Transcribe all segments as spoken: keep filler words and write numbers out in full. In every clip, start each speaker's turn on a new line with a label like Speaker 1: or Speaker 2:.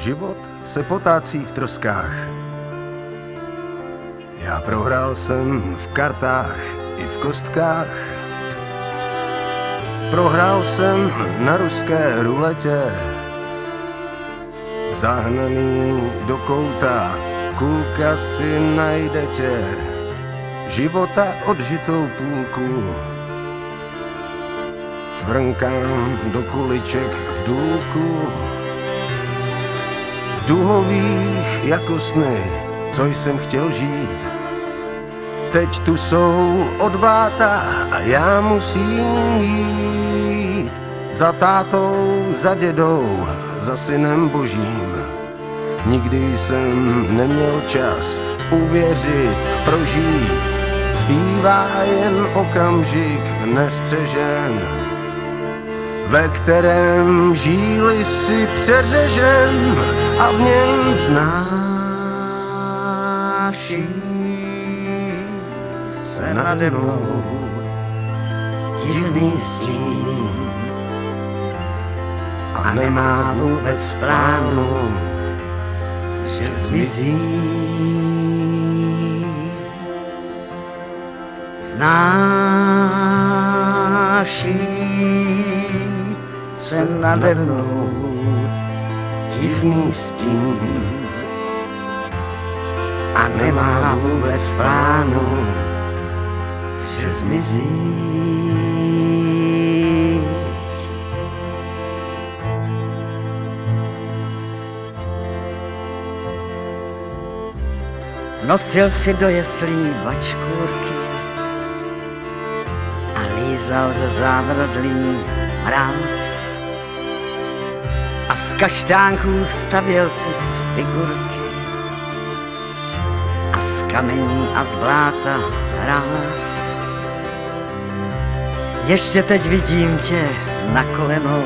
Speaker 1: Život se potácí v troskách. Já prohrál jsem v kartách i v kostkách. Prohrál jsem na ruské ruletě. Zahnaný do kouta, kulka si najde tě. Života odžitou půlku. Cvrnkám do kuliček v důlku. Duhových jako sny, co jsem chtěl žít. Teď tu jsou od bláta a já musím jít. Za tátou, za dědou, za synem božím. Nikdy jsem neměl čas uvěřit, prožít. Zbývá jen okamžik nestřežen, ve kterém žíly si přeřežem a v něm vznáší se nade mnou divný stín a nemá vůbec plánu, že zmizí. Znáší se nade mnou divný stín a nemá vůbec plánu, že zmizí. Nosil si do jeslí bačkůrky a lízal ze zábradlí mráz. A z kaštánků stavěl si z figurky a z kamení a z bláta hráz. Ještě teď vidím tě na kolenou,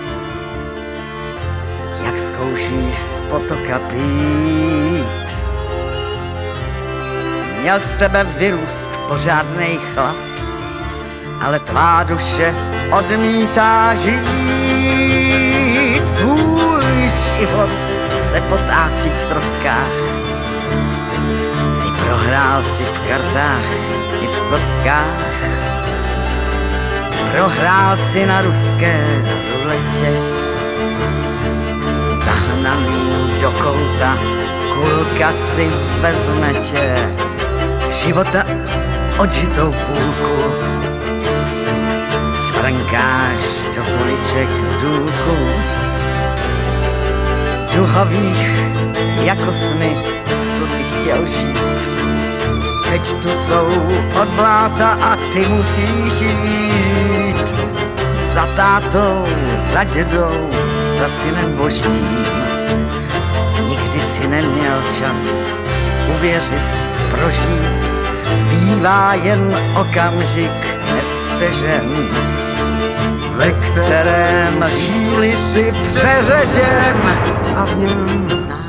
Speaker 1: jak zkoušíš z potoka pít. Měl z tebe vyrůst pořádnej chlap, ale tvá duše odmítá žít. Tvůj život se potácí v troskách. Ty prohrál si v kartách i v kostkách. Prohrál si na ruské ruletě. Zahnaný do kouta, kulka si vezme tě. Života odžitou půlku. Cvrnkáš do kuliček v důlku. Duhových jako sny, co si chtěl žít. Teď tu jsou od bláta a ty musíš jít. Za tátou, za dědou, za synem božím. Nikdy si neměl čas uvěřit, prožít. Zbývá jen okamžik nestřežen, ve kterém žíly si přeřežem a v něm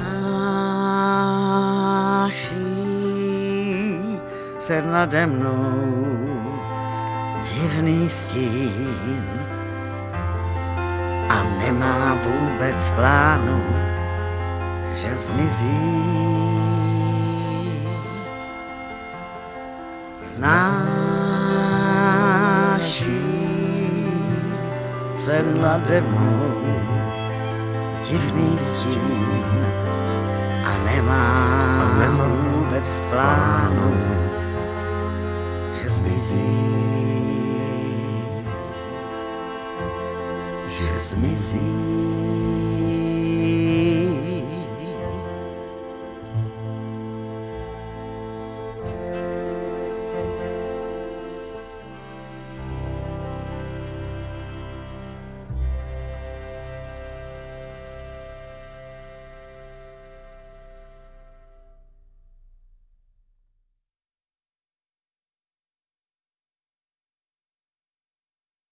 Speaker 1: znáší se nade mnou divný stín a nemá vůbec plánu, že zmizí. Znáší se nade mnou divný stín a nemá, a nemá vůbec plánu, že zmizí, že zmizí.